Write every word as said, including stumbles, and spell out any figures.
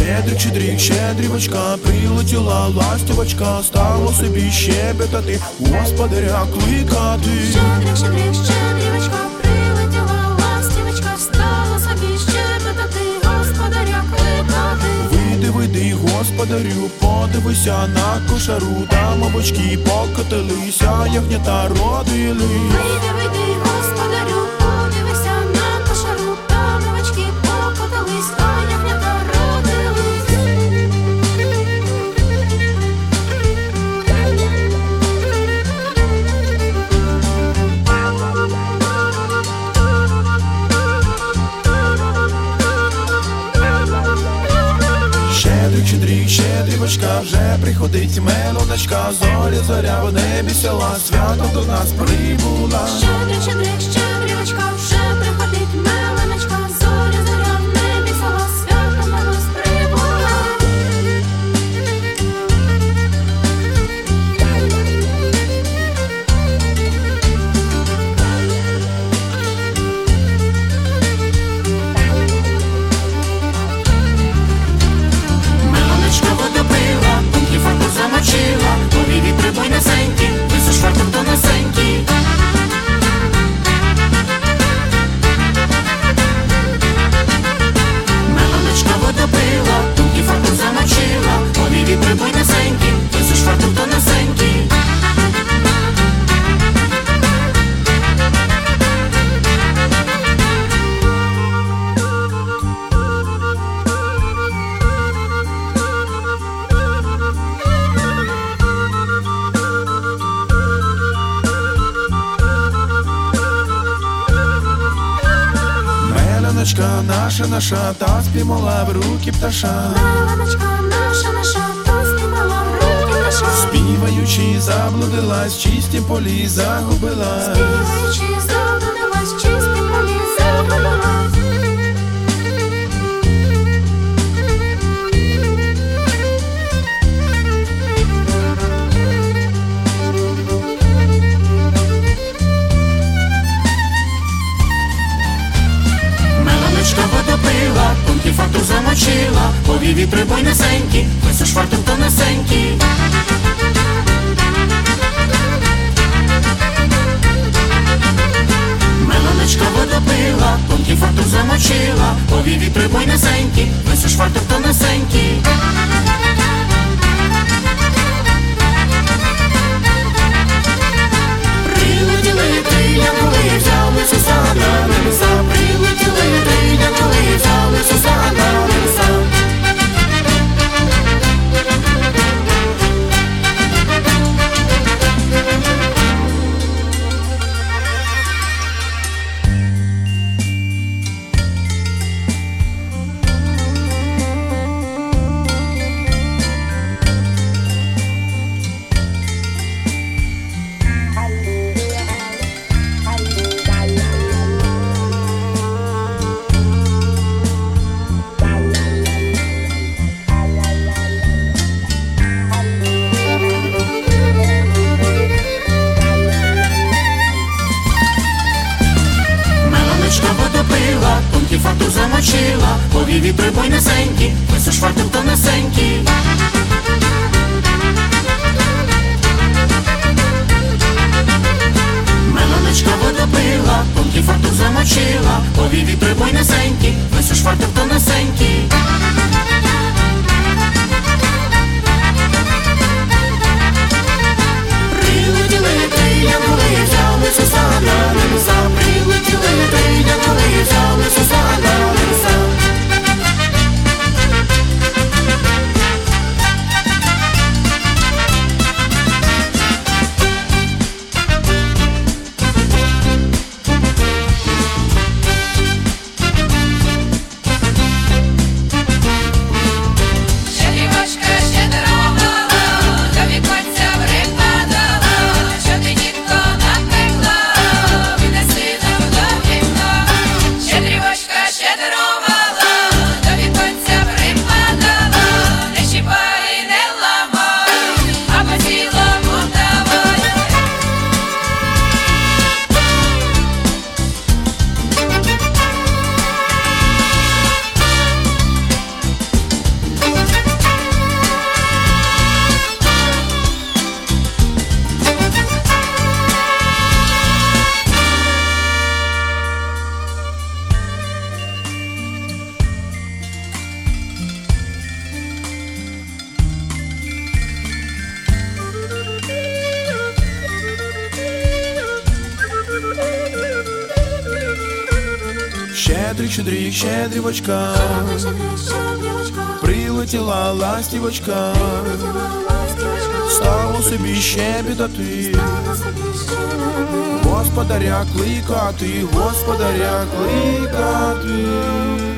Щедрик, щедрик, щедрівочка, прилетіла ластівочка, стало собі щебетати, господаря кликати. Щедрик, щедрик, щедрівочка, прилетіла ластівочка, стало собі щебетати, господаря кликати. Вийди, вийди, господарю, подивися на кошару, там овочки покотилися, ягнята родили. Вийди, вийди, господарю, подивися на кошару, там овочки покотились, а ягнята родились. Щедрик, щедрик, щедрівочка, вже приходить мелоночка, зоря, зоря в небі села, свято до нас прибула. Щедрик, щедрик, щедрівочка, вже приходить меланочка, зоря, зоря в небі села, свято на нас прибула. Мелоночка воду пила, пуньки фартух замочила, повіві прибой низенький, висуш фартух тонесенький. Мелоночка воду пила, пуньки фартух замочила, повіві прибой низенький, висуш фартух тонесенький. Мелоночка наша, наша, та спіймала в руки пташа. Меланочка наша, наша, та знімала в руки наша. Співаючи, заблудилась, в чистім полі загубилась. Співаючи, заблудилась, в чистім полі загубилась. Мелоночка воду пила, пуньки фартух замочила, повіві прибой низенький, висуш фартух тонесенький. Мелоночка воду пила, пуньки фартух замочила, повіві прибой низенький, висуш фартух тонесенький. Прилетіли три янголи, взяли Ісуса на небеса. Прилетіли три янголи, взяли Ісуса на небеса. Мелоночка воду пила, пуньки фартух замочила, повіві прибой низенький, висуш фартух тонесенький. Мелоночка воду пила, пуньки фартух замочила, повіві прибой низенький, висуш фартух тонесенький. Прилетіли три янголи, взяли Ісуса на небеса. Прилетіли три янголи, взяли Ісуса на небеса. Щедрик, щедрик, щедрівочка, щедрик, щедрик, щедрівочка, прилетіла ластівочка, прилетіла ластівочка, стало собі щебетати, стала собі щебетати, господаря кликати, господаря кликати.